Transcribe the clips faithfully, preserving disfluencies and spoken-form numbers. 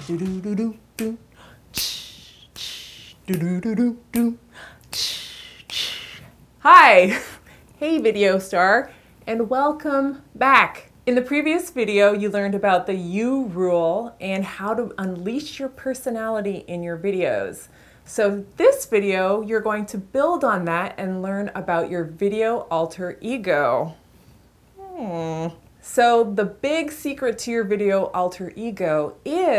Do-do-do-do-do. Do-do-do-do-do. Hi! Hey video star, and welcome back. In the previous video, you learned about the U rule and how to unleash your personality in your videos. So this video, you're going to build on that and learn about your video alter ego. Hmm. So the big secret to your video alter ego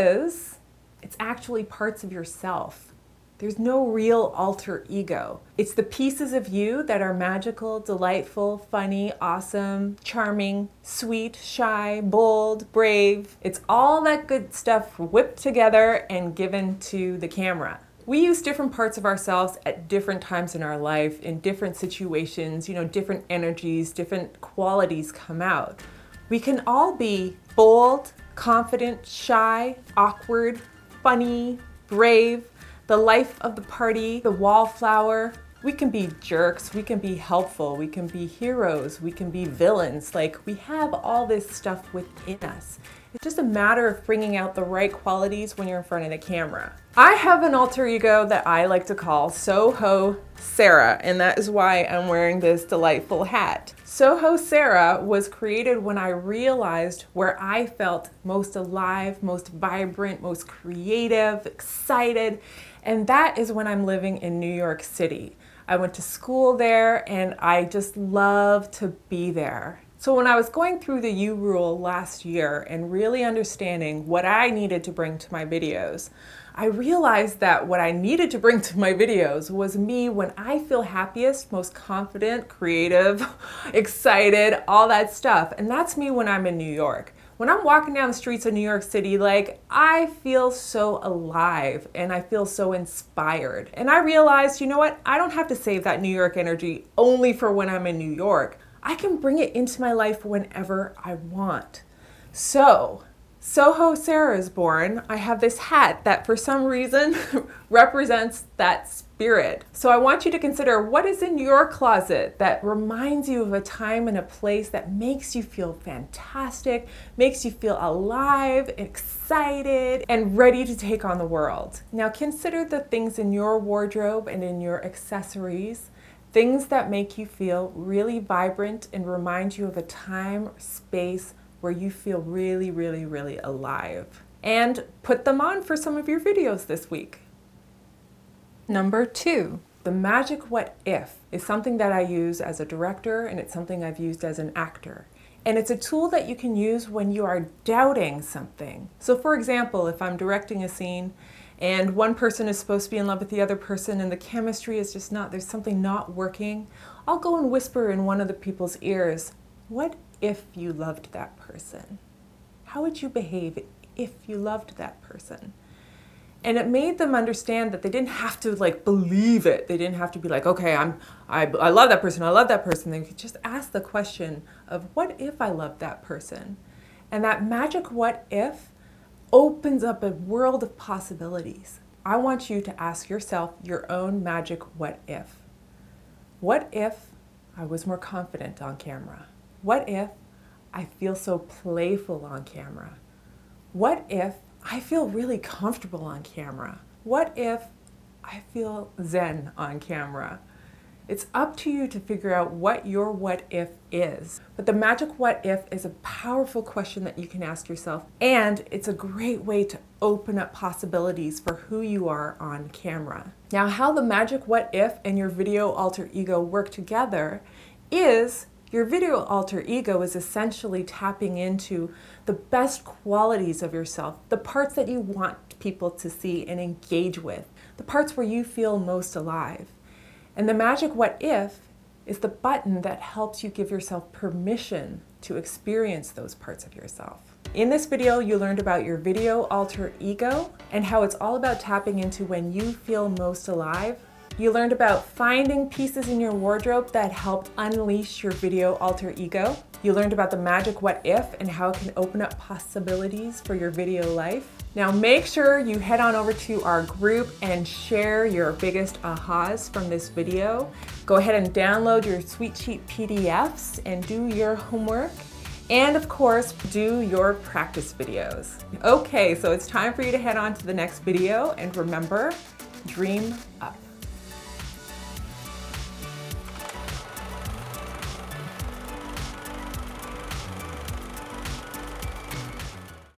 is it's actually parts of yourself. There's no real alter ego. It's the pieces of you that are magical, delightful, funny, awesome, charming, sweet, shy, bold, brave. It's all that good stuff whipped together and given to the camera. We use different parts of ourselves at different times in our life, in different situations, you know, different energies, different qualities come out. We can all be bold, confident, shy, awkward, funny, brave, the life of the party, the wallflower. We can be jerks, we can be helpful, we can be heroes, we can be villains. Like, we have all this stuff within us. It's just a matter of bringing out the right qualities when you're in front of the camera. I have an alter ego that I like to call Soho Sarah, and that is why I'm wearing this delightful hat. Soho Sarah was created when I realized where I felt most alive, most vibrant, most creative, excited, and that is when I'm living in New York City. I went to school there and I just love to be there. So when I was going through the U rule last year and really understanding what I needed to bring to my videos, I realized that what I needed to bring to my videos was me when I feel happiest, most confident, creative, excited, all that stuff. And that's me when I'm in New York. When I'm walking down the streets of New York City, like, I feel so alive and I feel so inspired. And I realized, you know what? I don't have to save that New York energy only for when I'm in New York. I can bring it into my life whenever I want. So, Soho Sarah is born. I have this hat that for some reason represents that spirit. So I want you to consider what is in your closet that reminds you of a time and a place that makes you feel fantastic, makes you feel alive, excited, and ready to take on the world. Now consider the things in your wardrobe and in your accessories, things that make you feel really vibrant and remind you of a time or space where you feel really, really, really alive. And put them on for some of your videos this week. Number two, the magic what if is something that I use as a director, and it's something I've used as an actor. And it's a tool that you can use when you are doubting something. So for example, if I'm directing a scene and one person is supposed to be in love with the other person and the chemistry is just not, there's something not working, I'll go and whisper in one of the people's ears, what if you loved that person? How would you behave if you loved that person? And it made them understand that they didn't have to like believe it. They didn't have to be like, okay, I'm, I, I love that person, I love that person. They could just ask the question of what if I loved that person? And that magic what if opens up a world of possibilities. I want you to ask yourself your own magic what if. What if I was more confident on camera? What if I feel so playful on camera? What if I feel really comfortable on camera? What if I feel zen on camera? It's up to you to figure out what your what if is. But the magic what if is a powerful question that you can ask yourself, and it's a great way to open up possibilities for who you are on camera. Now, how the magic what if and your video alter ego work together is your video alter ego is essentially tapping into the best qualities of yourself, the parts that you want people to see and engage with, the parts where you feel most alive. And the magic what if is the button that helps you give yourself permission to experience those parts of yourself. In this video, you learned about your video alter ego and how it's all about tapping into when you feel most alive. You learned about finding pieces in your wardrobe that help unleash your video alter ego. You learned about the magic what if and how it can open up possibilities for your video life. Now make sure you head on over to our group and share your biggest ahas from this video. Go ahead and download your sweet sheet P D Fs and do your homework. And of course, do your practice videos. Okay, so it's time for you to head on to the next video, and remember, dream up.